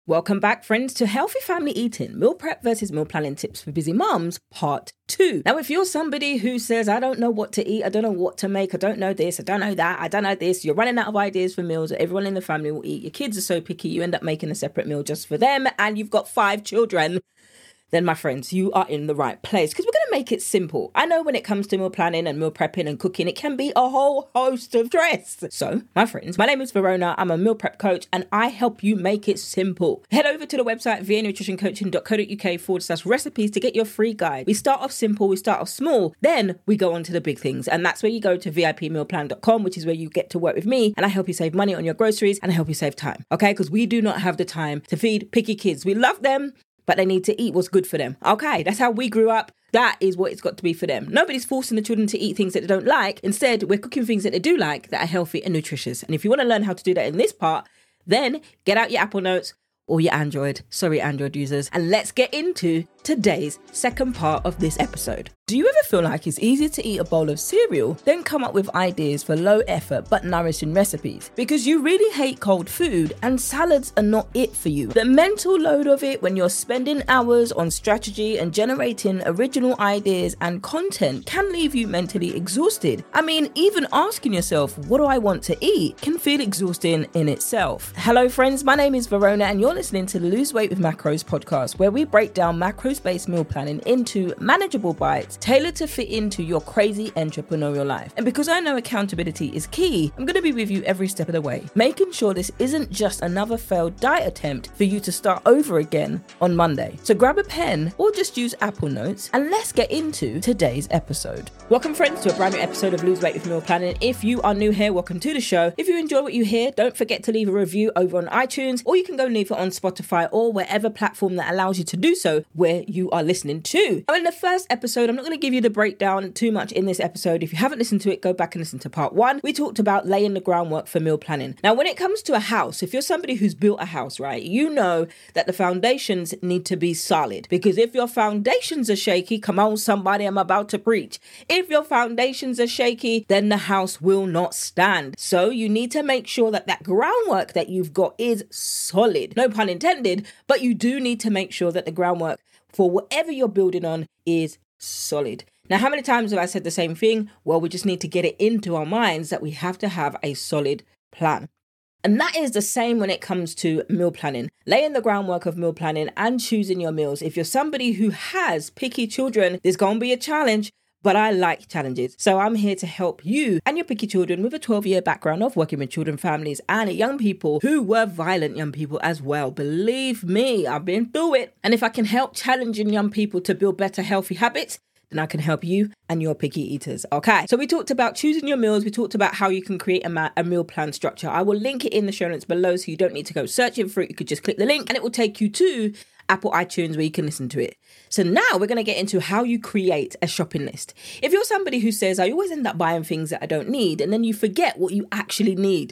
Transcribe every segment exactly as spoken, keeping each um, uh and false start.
Welcome back, friends, to Healthy Family Eating, Meal Prep versus Meal Planning Tips for Busy Mums, Part two. Now, if you're somebody who says, I don't know what to eat, I don't know what to make, I don't know this, I don't know that, I don't know this, you're running out of ideas for meals that everyone in the family will eat, your kids are so picky, you end up making a separate meal just for them, and you've got five children, then my friends, you are in the right place because we're going to make it simple. I know when it comes to meal planning and meal prepping and cooking, it can be a whole host of stress. So, my friends, my name is Verona. I'm a meal prep coach and I help you make it simple. Head over to the website v a nutrition coaching dot co dot uk forward slash recipes to get your free guide. We start off simple, we start off small, then we go on to the big things. And that's where you go to v i p meal plan dot com, which is where you get to work with me and I help you save money on your groceries and I help you save time. Okay, because we do not have the time to feed picky kids. We love them, but they need to eat what's good for them. Okay, that's how we grew up. That is what it's got to be for them. Nobody's forcing the children to eat things that they don't like. Instead, we're cooking things that they do like that are healthy and nutritious. And if you want to learn how to do that in this part, then get out your Apple Notes or your Android. Sorry, Android users. And let's get into today's second part of this episode. Do you ever feel like it's easier to eat a bowl of cereal than come up with ideas for low effort but nourishing recipes? Because you really hate cold food and salads are not it for you. The mental load of it when you're spending hours on strategy and generating original ideas and content can leave you mentally exhausted. I mean, even asking yourself, what do I want to eat, can feel exhausting in itself. Hello friends, my name is Verona and you're listening to the Lose Weight with Macros podcast, where we break down macros-based meal planning into manageable bites tailored to fit into your crazy entrepreneurial life. And because I know accountability is key, I'm going to be with you every step of the way, making sure this isn't just another failed diet attempt for you to start over again on Monday. So grab a pen or just use Apple Notes and let's get into today's episode. Welcome friends to a brand new episode of Lose Weight with Meal Planning. If you are new here, welcome to the show. If you enjoy what you hear, don't forget to leave a review over on iTunes, or you can go leave it on Spotify or wherever platform that allows you to do so where you are listening to. Now in the first episode, I'm not going to give you the breakdown too much in this episode. If you haven't listened to it, go back and listen to part one. We talked about laying the groundwork for meal planning. Now when it comes to a house, if you're somebody who's built a house, right, you know that the foundations need to be solid, because if your foundations are shaky, come on somebody, I'm about to preach. If your foundations are shaky, then the house will not stand. So you need to make sure that that groundwork that you've got is solid. No pun intended, but you do need to make sure that the groundwork for whatever you're building on is solid. Now, how many times have I said the same thing? Well, we just need to get it into our minds that we have to have a solid plan. And that is the same when it comes to meal planning, laying the groundwork of meal planning and choosing your meals. If you're somebody who has picky children, there's going to be a challenge. But I like challenges. So I'm here to help you and your picky children with a twelve-year background of working with children, families, and young people who were violent young people as well. Believe me, I've been through it. And if I can help challenging young people to build better, healthy habits, then I can help you and your picky eaters. Okay, so we talked about choosing your meals. We talked about how you can create a, ma- a meal plan structure. I will link it in the show notes below so you don't need to go searching for it. You could just click the link and it will take you to Apple iTunes where you can listen to it. So now we're going to get into how you create a shopping list. If you're somebody who says, I always end up buying things that I don't need, and then you forget what you actually need.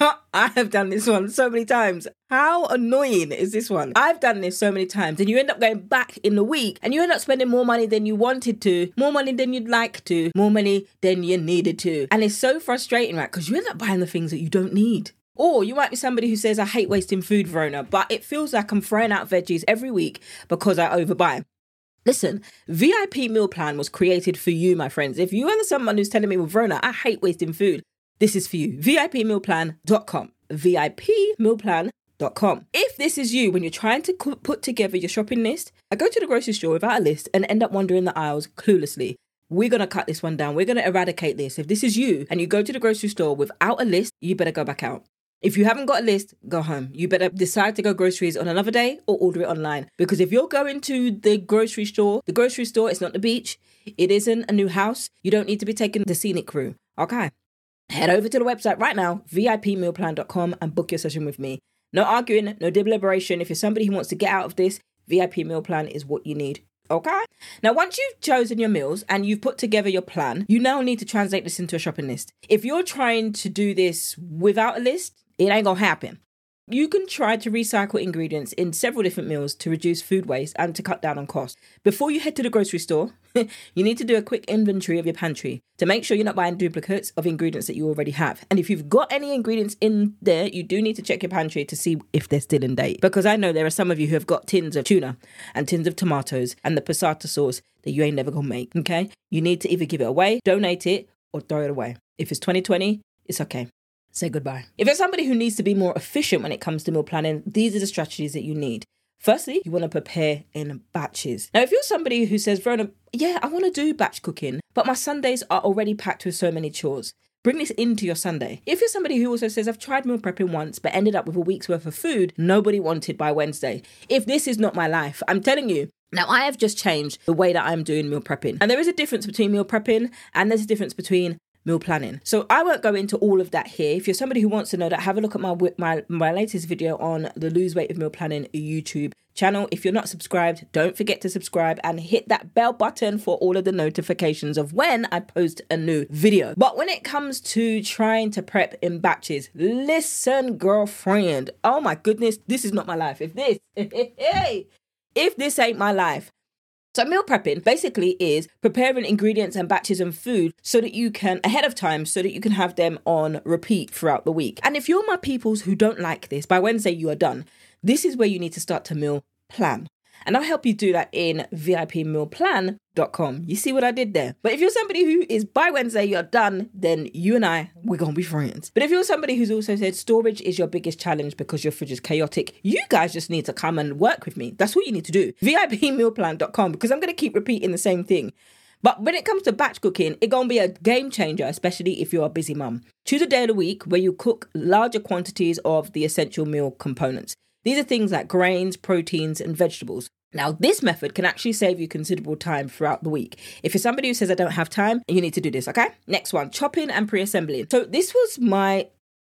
I have done this one so many times. How annoying is this one? I've done this so many times, and you end up going back in the week and you end up spending more money than you wanted to, more money than you'd like to, more money than you needed to. And it's so frustrating, right? Because you end up buying the things that you don't need. Or you might be somebody who says, I hate wasting food, Verona, but it feels like I'm throwing out veggies every week because I overbuy. Listen, V I P Meal Plan was created for you, my friends. If you are someone who's telling me, well, Verona, I hate wasting food, this is for you. V I P meal plan dot com. V I P meal plan dot com. If this is you, when you're trying to put together your shopping list, I go to the grocery store without a list and end up wandering the aisles cluelessly. We're going to cut this one down. We're going to eradicate this. If this is you and you go to the grocery store without a list, you better go back out. If you haven't got a list, go home. You better decide to go groceries on another day or order it online. Because if you're going to the grocery store, the grocery store, it's not the beach. It isn't a new house. You don't need to be taking the scenic route. Okay. Head over to the website right now, V I P meal plan dot com, and book your session with me. No arguing, no deliberation. If you're somebody who wants to get out of this, V I P Meal Plan is what you need. Okay? Now, once you've chosen your meals and you've put together your plan, you now need to translate this into a shopping list. If you're trying to do this without a list, it ain't gonna happen. You can try to recycle ingredients in several different meals to reduce food waste and to cut down on costs. Before you head to the grocery store, you need to do a quick inventory of your pantry to make sure you're not buying duplicates of ingredients that you already have. And if you've got any ingredients in there, you do need to check your pantry to see if they're still in date. Because I know there are some of you who have got tins of tuna and tins of tomatoes and the passata sauce that you ain't never gonna make, okay? You need to either give it away, donate it, or throw it away. If it's twenty twenty, it's okay. Say goodbye. If you're somebody who needs to be more efficient when it comes to meal planning, these are the strategies that you need. Firstly, you want to prepare in batches. Now, if you're somebody who says, Verona, yeah, I want to do batch cooking, but my Sundays are already packed with so many chores, bring this into your Sunday. If you're somebody who also says, I've tried meal prepping once, but ended up with a week's worth of food nobody wanted by Wednesday. If this is not my life, I'm telling you, now I have just changed the way that I'm doing meal prepping. And there is a difference between meal prepping and there's a difference between meal planning. So I won't go into all of that here. If you're somebody who wants to know that, have a look at my my my latest video on the Lose Weight with Meal Planning YouTube channel. If you're not subscribed, don't forget to subscribe and hit that bell button for all of the notifications of when I post a new video. But when it comes to trying to prep in batches, listen, girlfriend. Oh my goodness, this is not my life. If this, if this ain't my life. So meal prepping basically is preparing ingredients and batches and food so that you can, ahead of time, so that you can have them on repeat throughout the week. And if you're my peoples who don't like this, by Wednesday you are done. This is where you need to start to meal plan. And I'll help you do that in V I P meal plan dot com. You see what I did there? But if you're somebody who is by Wednesday, you're done, then you and I, we're going to be friends. But if you're somebody who's also said storage is your biggest challenge because your fridge is chaotic, you guys just need to come and work with me. That's what you need to do. V I P meal plan dot com, because I'm going to keep repeating the same thing. But when it comes to batch cooking, it's going to be a game changer, especially if you're a busy mum. Choose a day of the week where you cook larger quantities of the essential meal components. These are things like grains, proteins, and vegetables. Now, this method can actually save you considerable time throughout the week. If you're somebody who says, I don't have time, you need to do this, okay? Next one, chopping and pre-assembling. So this was my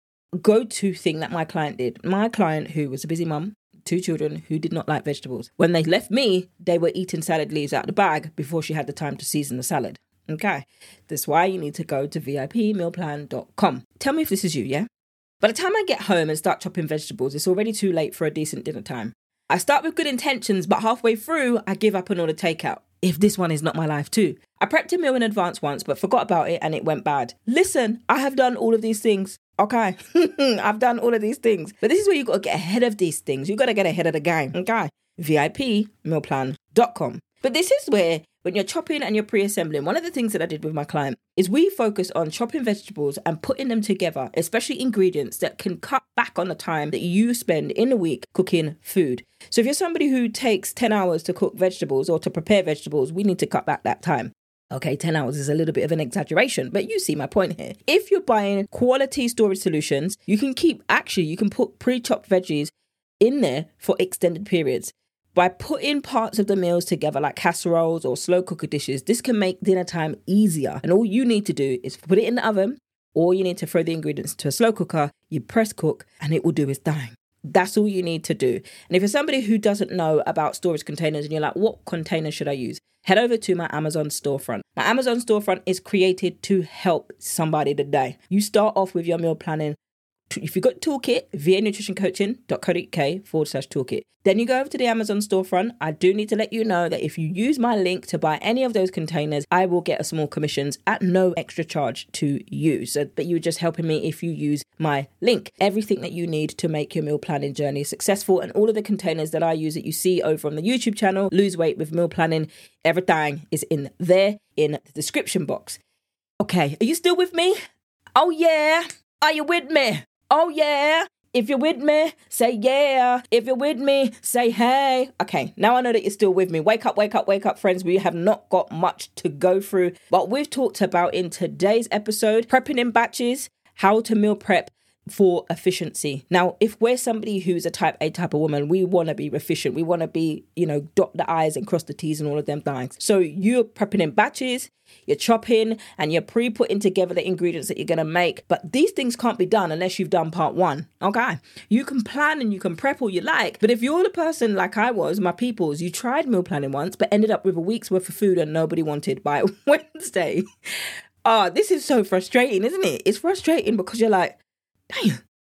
go-to thing that my client did. My client, who was a busy mum, two children who did not like vegetables. When they left me, they were eating salad leaves out of the bag before she had the time to season the salad. Okay, that's why you need to go to V I P meal plan dot com. Tell me if this is you, yeah? By the time I get home and start chopping vegetables, it's already too late for a decent dinner time. I start with good intentions, but halfway through, I give up and order takeout. If this one is not my life too. I prepped a meal in advance once, but forgot about it and it went bad. Listen, I have done all of these things. Okay, I've done all of these things. But this is where you got to get ahead of these things. You got to get ahead of the game. Okay, V I P meal plan dot com. But this is where, when you're chopping and you're pre-assembling, one of the things that I did with my client is we focus on chopping vegetables and putting them together, especially ingredients that can cut back on the time that you spend in a week cooking food. So if you're somebody who takes ten hours to cook vegetables or to prepare vegetables, we need to cut back that time. Okay, ten hours is a little bit of an exaggeration, but you see my point here. If you're buying quality storage solutions, you can keep, actually, you can put pre-chopped veggies in there for extended periods. By putting parts of the meals together like casseroles or slow cooker dishes, this can make dinner time easier. And all you need to do is put it in the oven, or you need to throw the ingredients to a slow cooker, you press cook, and it will do its thing. That's all you need to do. And if you're somebody who doesn't know about storage containers and you're like, what container should I use? Head over to my Amazon storefront. My Amazon storefront is created to help somebody today. You start off with your meal planning. If you've got toolkit, v a nutrition coaching dot co dot u k forward slash toolkit. Then you go over to the Amazon storefront. I do need to let you know that if you use my link to buy any of those containers, I will get a small commissions at no extra charge to you. So, but you're just helping me if you use my link. Everything that you need to make your meal planning journey successful, and all of the containers that I use that you see over on the YouTube channel, Lose Weight with Meal Planning, everything is in there in the description box. Okay, are you still with me? Oh yeah. Are you with me? Oh, yeah. If you're with me, say yeah. If you're with me, say hey. Okay, now I know that you're still with me. Wake up, wake up, wake up, friends. We have not got much to go through. But we've talked about in today's episode, prepping in batches, how to meal prep for efficiency. Now, if we're somebody who's a type A type of woman, we want to be efficient. We want to be, you know, dot the I's and cross the T's and all of them things. So you're prepping in batches, you're chopping, and you're pre-putting together the ingredients that you're going to make. But these things can't be done unless you've done part one. Okay. You can plan and you can prep all you like. But if you're the person like I was, my peoples, you tried meal planning once, but ended up with a week's worth of food and nobody wanted by Wednesday. Oh, this is so frustrating, isn't it? It's frustrating because you're like, damn,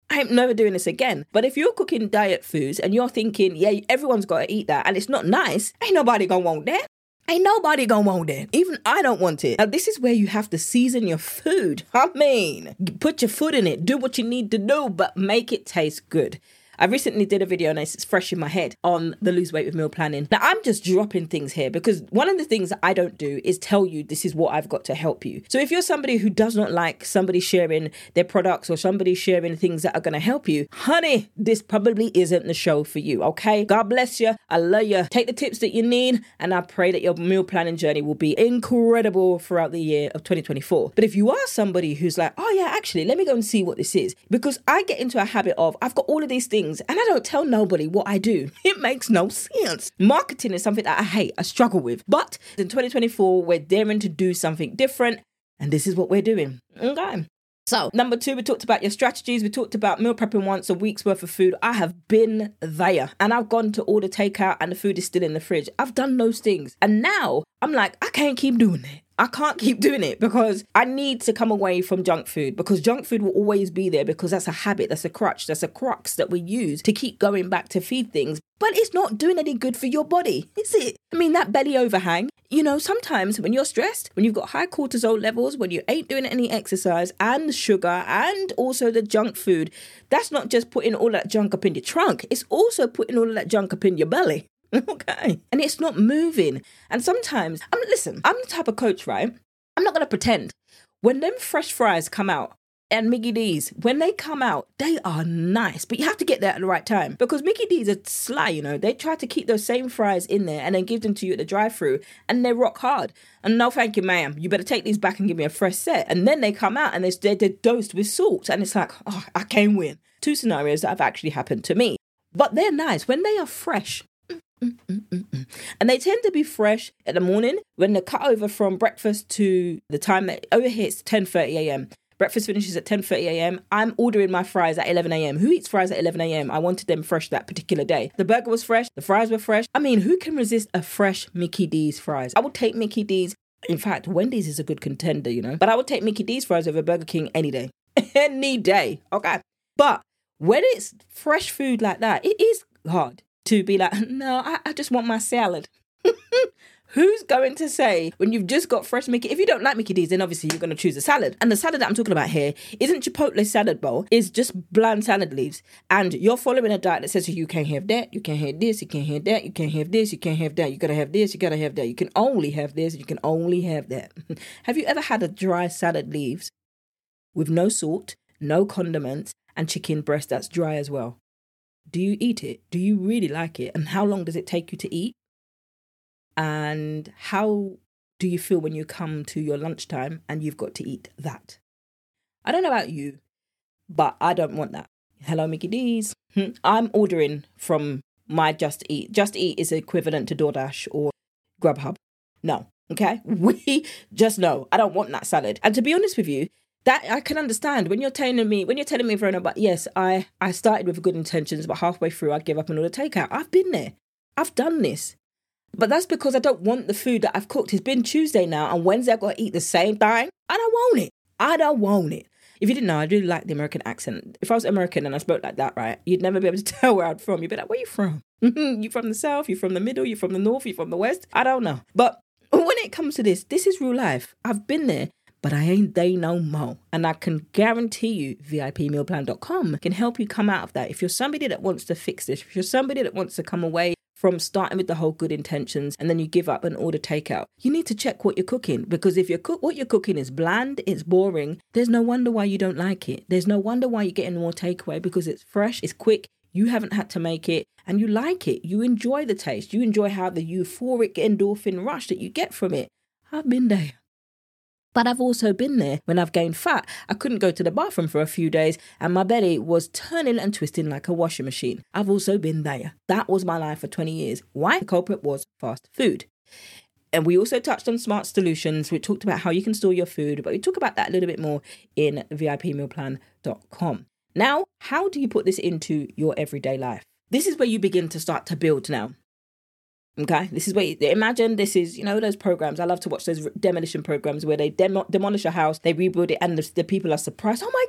I ain't never doing this again. But if you're cooking diet foods and you're thinking, yeah, everyone's got to eat that and it's not nice, ain't nobody gonna want that. Ain't nobody gonna want that. Even I don't want it. Now, this is where you have to season your food. I mean, put your foot in it. Do what you need to do, but make it taste good. I recently did a video and it's fresh in my head on the lose weight with meal planning. Now, I'm just dropping things here because one of the things that I don't do is tell you this is what I've got to help you. So if you're somebody who does not like somebody sharing their products or somebody sharing things that are going to help you, honey, this probably isn't the show for you, okay? God bless you. I love you. Take the tips that you need and I pray that your meal planning journey will be incredible throughout the year of twenty twenty-four. But if you are somebody who's like, oh yeah, actually, let me go and see what this is, because I get into a habit of, I've got all of these things and I don't tell nobody what I do. It makes no sense. Marketing is something that I hate, I struggle with. But in twenty twenty-four, we're daring to do something different. And this is what we're doing. Okay. So number two, we talked about your strategies. We talked about meal prepping once a week's worth of food. I have been there and I've gone to order takeout and the food is still in the fridge. I've done those things. And now I'm like, I can't keep doing it. I can't keep doing it because I need to come away from junk food, because junk food will always be there, because that's a habit, that's a crutch, that's a crux that we use to keep going back to feed things. But it's not doing any good for your body, is it? I mean, that belly overhang, you know, sometimes when you're stressed, when you've got high cortisol levels, when you ain't doing any exercise and sugar and also the junk food, that's not just putting all that junk up in your trunk. It's also putting all of that junk up in your belly. Okay. And it's not moving. And sometimes, I mean, listen, I'm the type of coach, right? I'm not going to pretend. When them fresh fries come out, and Mickey D's, when they come out, they are nice, but you have to get there at the right time, because Mickey D's are sly, you know. They try to keep those same fries in there and then give them to you at the drive-thru, and they rock hard. And no, thank you, ma'am. You better take these back and give me a fresh set. And then they come out and they're, they're dosed with salt, and it's like, oh, I can't win. Two scenarios that have actually happened to me. But they're nice when they are fresh. Mm, mm, mm, mm. And they tend to be fresh in the morning when they cut over from breakfast to the time that over here it's ten thirty a.m. Breakfast finishes at ten thirty a.m. I'm ordering my fries at eleven a.m. Who eats fries at eleven a.m.? I wanted them fresh that particular day. The burger was fresh. The fries were fresh. I mean, who can resist a fresh Mickey D's fries? I would take Mickey D's. In fact, Wendy's is a good contender, you know. But I would take Mickey D's fries over Burger King any day. Any day. Okay. But when it's fresh food like that, it is hard to be like, no, I, I just want my salad. Who's going to say when you've just got fresh Mickey, if you don't like Mickey D's, then obviously you're going to choose a salad. And the salad that I'm talking about here isn't Chipotle salad bowl. It's just bland salad leaves. And you're following a diet that says you can't have that, you can't have this, you can't have that, you can't have this, you can't have that, you got to have this, you got to have that. You can only have this, you can only have that. Have you ever had a dry salad leaves with no salt, no condiments, and chicken breast that's dry as well? Do you eat it? Do you really like it? And how long does it take you to eat? And how do you feel when you come to your lunchtime and you've got to eat that? I don't know about you, but I don't want that. Hello, Mickey D's. I'm ordering from my Just Eat. Just Eat is equivalent to DoorDash or Grubhub. No, okay? We just know. I don't want that salad. And to be honest with you, that I can understand when you're telling me, when you're telling me, Verona, but yes, I, I started with good intentions, but halfway through I give up and order takeout. I've been there. I've done this. But that's because I don't want the food that I've cooked. It's been Tuesday now and Wednesday I've got to eat the same thing. I don't want it. I don't want it. If you didn't know, I really like the American accent. If I was American and I spoke like that, right, you'd never be able to tell where I'm from. You'd be like, where are you from? You from the South? You from the middle? You from the North? You from the West? I don't know. But when it comes to this, this is real life. I've been there. But I ain't they no more. And I can guarantee you V I P meal plan dot com can help you come out of that. If you're somebody that wants to fix this, if you're somebody that wants to come away from starting with the whole good intentions and then you give up and order takeout, you need to check what you're cooking. Because if you cook what you're cooking is bland, it's boring, there's no wonder why you don't like it. There's no wonder why you're getting more takeaway, because it's fresh, it's quick, you haven't had to make it, and you like it. You enjoy the taste. You enjoy how the euphoric endorphin rush that you get from it. I've been there. But I've also been there when I've gained fat. I couldn't go to the bathroom for a few days and my belly was turning and twisting like a washing machine. I've also been there. That was my life for twenty years. Why? The culprit was fast food. And we also touched on smart solutions. We talked about how you can store your food, but we talk about that a little bit more in V I P meal plan dot com. Now, how do you put this into your everyday life? This is where you begin to start to build now. Okay, this is where you, imagine this is, you know, those programs. I love to watch those demolition programs where they demo, demolish a house, they rebuild it, and the, the people are surprised. Oh my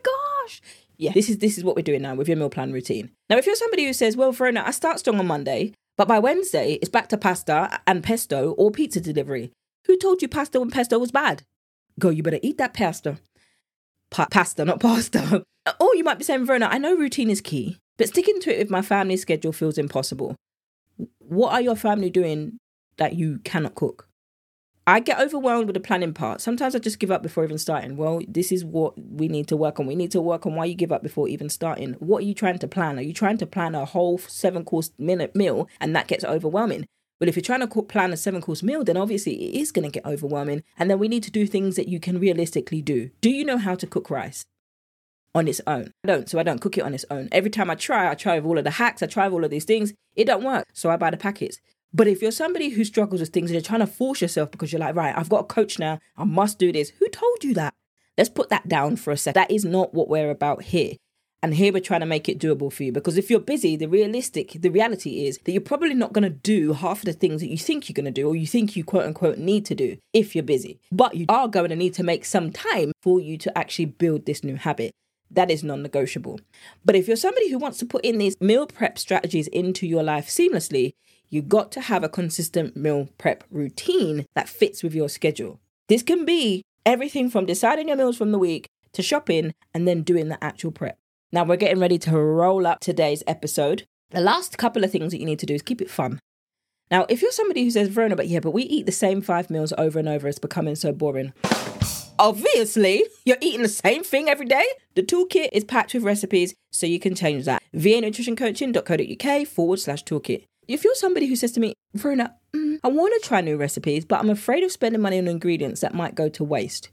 gosh. Yeah, this is this is what we're doing now with your meal plan routine. Now, if you're somebody who says, well, Verona, I start strong on Monday, but by Wednesday, it's back to pasta and pesto or pizza delivery. Who told you pasta and pesto was bad? Go, you better eat that pasta. Pa- pasta, not pasta. Or you might be saying, Verona, I know routine is key, but sticking to it with my family schedule feels impossible. What are your family doing that you cannot cook? I get overwhelmed with the planning part. Sometimes I just give up before even starting. Well, this is what we need to work on. We need to work on why you give up before even starting. What are you trying to plan? Are you trying to plan a whole seven-course minute meal and that gets overwhelming? Well, if you're trying to cook, plan a seven-course meal, then obviously it is going to get overwhelming. And then we need to do things that you can realistically do. Do you know how to cook rice on its own? I don't, so I don't cook it on its own. Every time I try, I try with all of the hacks, I try with all of these things. It don't work, so I buy the packets. But if you're somebody who struggles with things and you're trying to force yourself because you're like, right, I've got a coach now, I must do this. Who told you that? Let's put that down for a second. That is not what we're about here. And here we're trying to make it doable for you. Because if you're busy, the realistic, the reality is that you're probably not going to do half of the things that you think you're going to do or you think you quote unquote need to do if you're busy. But you are going to need to make some time for you to actually build this new habit. That is non-negotiable. But if you're somebody who wants to put in these meal prep strategies into your life seamlessly, you've got to have a consistent meal prep routine that fits with your schedule. This can be everything from deciding your meals from the week to shopping and then doing the actual prep. Now we're getting ready to roll up today's episode. The last couple of things that you need to do is keep it fun. Now, if you're somebody who says, Verona, but yeah, but we eat the same five meals over and over, it's becoming so boring. Obviously, you're eating the same thing every day. The toolkit is packed with recipes, so you can change that. v a nutrition coaching dot co dot u k forward slash toolkit. If you're somebody who says to me, Verona, mm, I want to try new recipes, but I'm afraid of spending money on ingredients that might go to waste.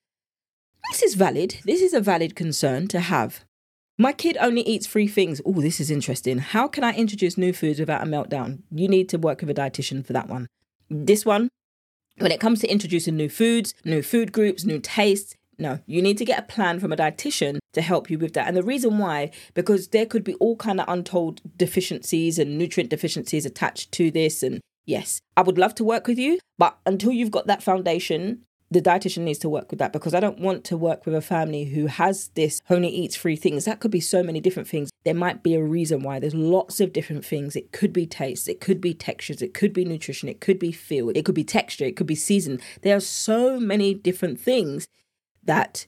This is valid. This is a valid concern to have. My kid only eats three things. Oh, this is interesting. How can I introduce new foods without a meltdown? You need to work with a dietitian for that one. This one, when it comes to introducing new foods, new food groups, new tastes, no, you need to get a plan from a dietitian to help you with that. And the reason why, because there could be all kind of untold deficiencies and nutrient deficiencies attached to this. And yes, I would love to work with you, but until you've got that foundation, the dietitian needs to work with that, because I don't want to work with a family who has this only eats three things. That could be so many different things. There might be a reason why. There's lots of different things. It could be taste. It could be textures. It could be nutrition. It could be feel. It could be texture. It could be season. There are so many different things that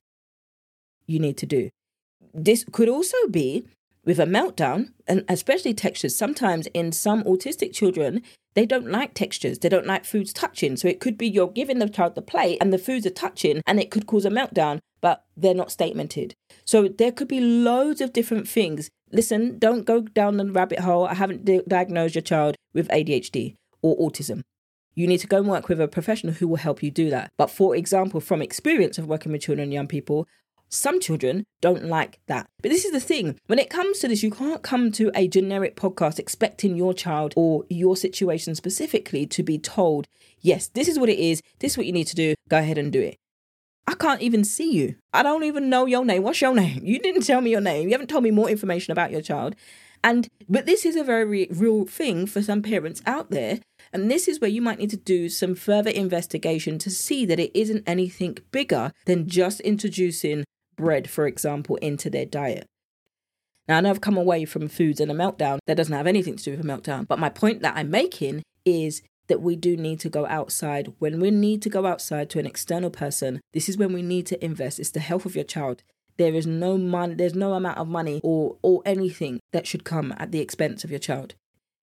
you need to do. This could also be with a meltdown, and especially textures. Sometimes in some autistic children, they don't like textures. They don't like foods touching. So it could be you're giving the child the plate and the foods are touching and it could cause a meltdown, but they're not statemented. So there could be loads of different things. Listen, don't go down the rabbit hole. I haven't di- diagnosed your child with A D H D or autism. You need to go and work with a professional who will help you do that. But for example, from experience of working with children and young people, some children don't like that. But this is the thing. When it comes to this, you can't come to a generic podcast expecting your child or your situation specifically to be told, yes, this is what it is. This is what you need to do. Go ahead and do it. I can't even see you. I don't even know your name. What's your name? You didn't tell me your name. You haven't told me more information about your child. And but this is a very real thing for some parents out there. And this is where you might need to do some further investigation to see that it isn't anything bigger than just introducing bread, for example, into their diet. Now, I know I've come away from foods and a meltdown that doesn't have anything to do with a meltdown. But my point that I'm making is that we do need to go outside. When we need to go outside to an external person, this is when we need to invest. It's the health of your child. There is no money, there's no amount of money or, or anything that should come at the expense of your child.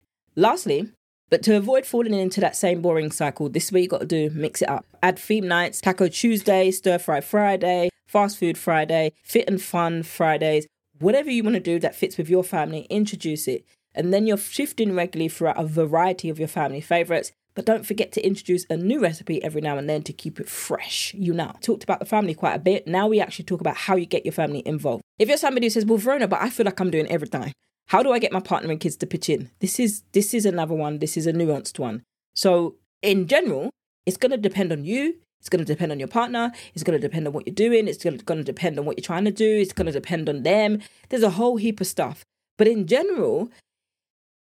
Lastly, but to avoid falling into that same boring cycle, this is what you got to do, mix it up. Add theme nights, Taco Tuesday, Stir Fry Friday, Fast Food Friday, Fit and Fun Fridays, whatever you want to do that fits with your family, introduce it. And then you're shifting regularly throughout a variety of your family favorites. But don't forget to introduce a new recipe every now and then to keep it fresh. You know, talked about the family quite a bit. Now we actually talk about how you get your family involved. If you're somebody who says, well, Verona, but I feel like I'm doing everything. How do I get my partner and kids to pitch in? This is this is another one. This is a nuanced one. So in general, it's going to depend on you. It's going to depend on your partner. It's going to depend on what you're doing. It's going to depend on what you're trying to do. It's going to depend on them. There's a whole heap of stuff. But in general,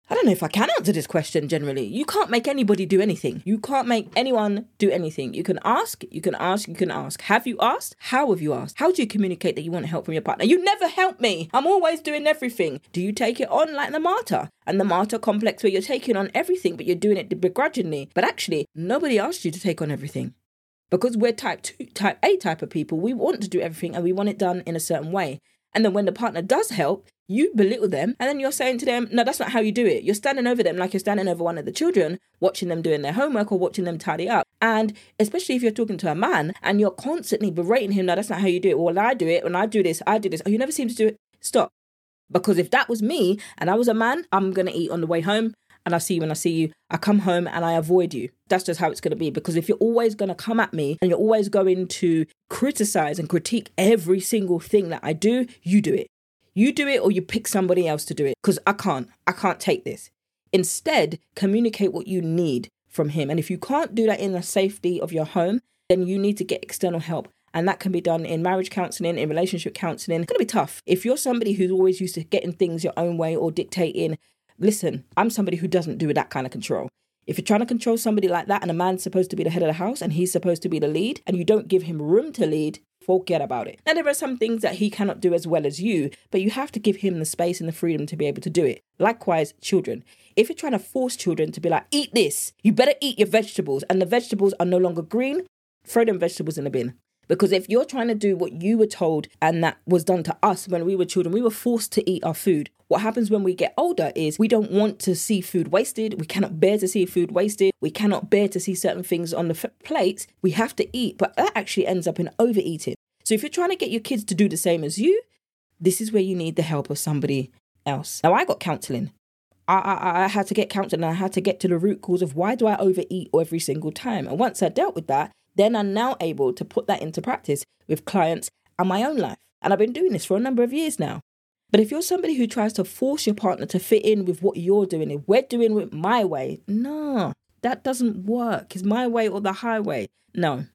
I don't know if I can answer this question generally. You can't make anybody do anything. You can't make anyone do anything. You can ask, you can ask, you can ask. Have you asked? How have you asked? How do you communicate that you want help from your partner? You never help me. I'm always doing everything. Do you take it on like the martyr? And the martyr complex where you're taking on everything, but you're doing it begrudgingly. But actually, nobody asked you to take on everything. Because we're type two, type A type of people, we want to do everything and we want it done in a certain way. And then when the partner does help, you belittle them and then you're saying to them, no, that's not how you do it. You're standing over them like you're standing over one of the children, watching them doing their homework or watching them tidy up. And especially if you're talking to a man and you're constantly berating him, no, that's not how you do it. Well, I do it. When I do this, I do this. Oh, you never seem to do it. Stop. Because if that was me and I was a man, I'm going to eat on the way home. And I see you when I see you, I come home and I avoid you. That's just how it's going to be. Because if you're always going to come at me and you're always going to criticize and critique every single thing that I do, you do it. You do it or you pick somebody else to do it. Because I can't. I can't take this. Instead, communicate what you need from him. And if you can't do that in the safety of your home, then you need to get external help. And that can be done in marriage counselling, in relationship counselling. It's going to be tough. If you're somebody who's always used to getting things your own way or dictating, listen, I'm somebody who doesn't do that kind of control. If you're trying to control somebody like that and a man's supposed to be the head of the house and he's supposed to be the lead and you don't give him room to lead, forget about it. Now, there are some things that he cannot do as well as you, but you have to give him the space and the freedom to be able to do it. Likewise, children. If you're trying to force children to be like, eat this, you better eat your vegetables, and the vegetables are no longer green, throw them vegetables in the bin. Because if you're trying to do what you were told and that was done to us when we were children, we were forced to eat our food. What happens when we get older is we don't want to see food wasted. We cannot bear to see food wasted. We cannot bear to see certain things on the f- plates. We have to eat, but that actually ends up in overeating. So if you're trying to get your kids to do the same as you, this is where you need the help of somebody else. Now, I got counselling. I, I, I had to get counselling and I had to get to the root cause of why do I overeat every single time? And once I dealt with that, then I'm now able to put that into practice with clients and my own life. And I've been doing this for a number of years now. But if you're somebody who tries to force your partner to fit in with what you're doing, if we're doing it my way, no, that doesn't work. It's my way or the highway. No.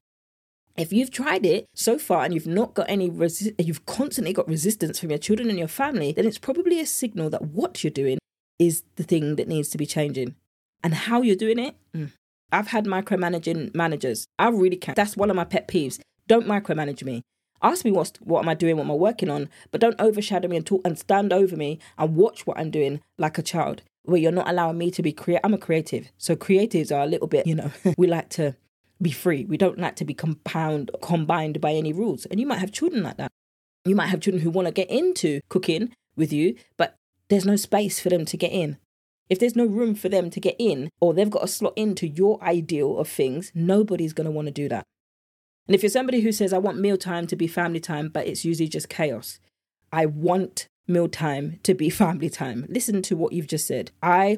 If you've tried it so far and you've not got any, resi- you've constantly got resistance from your children and your family, then it's probably a signal that what you're doing is the thing that needs to be changing. And how you're doing it, mm. I've had micromanaging managers. I really can't. That's one of my pet peeves. Don't micromanage me. Ask me what's, what am I doing, what am I working on, but don't overshadow me and talk and stand over me and watch what I'm doing like a child, where you're not allowing me to be creative. I'm a creative. So creatives are a little bit, you know, we like to be free. We don't like to be compound, combined by any rules. And you might have children like that. You might have children who want to get into cooking with you, but there's no space for them to get in. If there's no room for them to get in, or they've got to slot into your ideal of things, nobody's going to want to do that. And if you're somebody who says, I want mealtime to be family time, but it's usually just chaos. I want mealtime to be family time. Listen to what you've just said. I,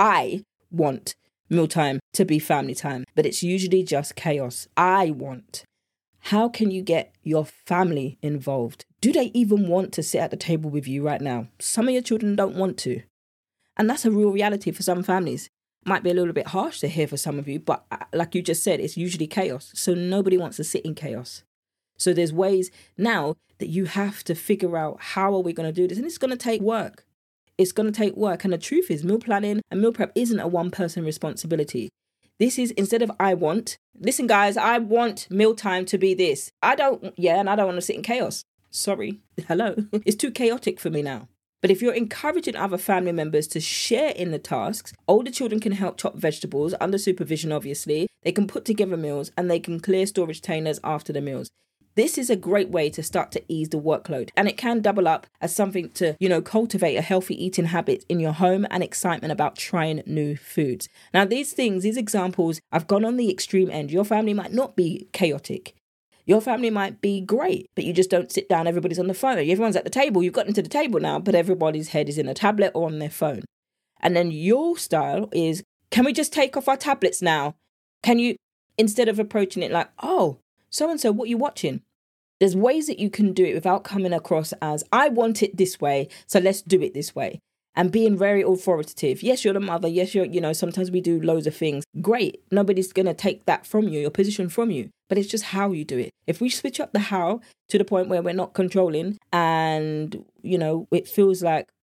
I want mealtime to be family time, but it's usually just chaos. I want. How can you get your family involved? Do they even want to sit at the table with you right now? Some of your children don't want to. And that's a real reality for some families. Might be a little bit harsh to hear for some of you, but like you just said, it's usually chaos. So nobody wants to sit in chaos. So there's ways now that you have to figure out how are we going to do this? And it's going to take work. It's going to take work. And the truth is meal planning and meal prep isn't a one person responsibility. This is instead of I want, listen guys, I want mealtime to be this. I don't, yeah, and I don't want to sit in chaos. Sorry. Hello. It's too chaotic for me now. But if you're encouraging other family members to share in the tasks, older children can help chop vegetables under supervision, obviously. They can put together meals and they can clear storage containers after the meals. This is a great way to start to ease the workload. And it can double up as something to, you know, cultivate a healthy eating habit in your home and excitement about trying new foods. Now, these things, these examples, I've gone on the extreme end. Your family might not be chaotic. Your family might be great, but you just don't sit down. Everybody's on the phone. Everyone's at the table. You've gotten to the table now, but everybody's head is in a tablet or on their phone. And then your style is, can we just take off our tablets now? Can you, instead of approaching it like, oh, so-and-so, what are you watching? There's ways that you can do it without coming across as, I want it this way, so let's do it this way. And being very authoritative. Yes, you're the mother. Yes, you're, you know, sometimes we do loads of things. Great. Nobody's going to take that from you, your position from you. But it's just how you do it. If we switch up the how to the point where we're not controlling and, you know, it feels like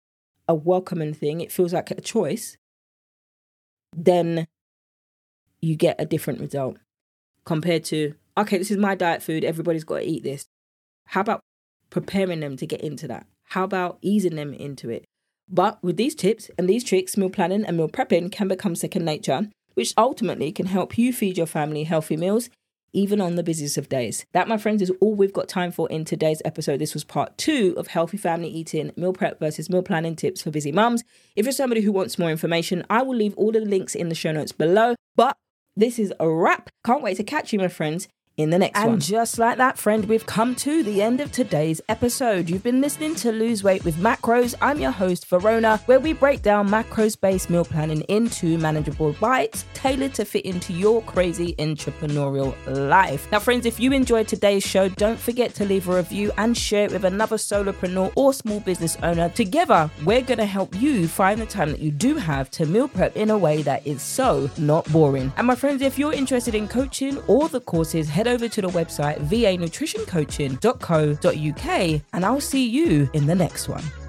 a welcoming thing, it feels like a choice, then you get a different result compared to, okay, this is my diet food, everybody's got to eat this. How about preparing them to get into that? How about easing them into it? But with these tips and these tricks, meal planning and meal prepping can become second nature, which ultimately can help you feed your family healthy meals, even on the busiest of days. That, my friends, is all we've got time for in today's episode. This was part two of Healthy Family Eating, Meal Prep versus Meal Planning Tips for Busy Mums. If you're somebody who wants more information, I will leave all of the links in the show notes below. But this is a wrap. Can't wait to catch you, my friends, in the next and one. And just like that, friend, we've come to the end of today's episode. You've been listening to Lose Weight with Macros. I'm your host, Verona, where we break down macros-based meal planning into manageable bites tailored to fit into your crazy entrepreneurial life. Now, friends, if you enjoyed today's show, don't forget to leave a review and share it with another solopreneur or small business owner. Together, we're going to help you find the time that you do have to meal prep in a way that is so not boring. And my friends, if you're interested in coaching or the courses, head over to the website v a nutrition coaching dot co dot u k and I'll see you in the next one.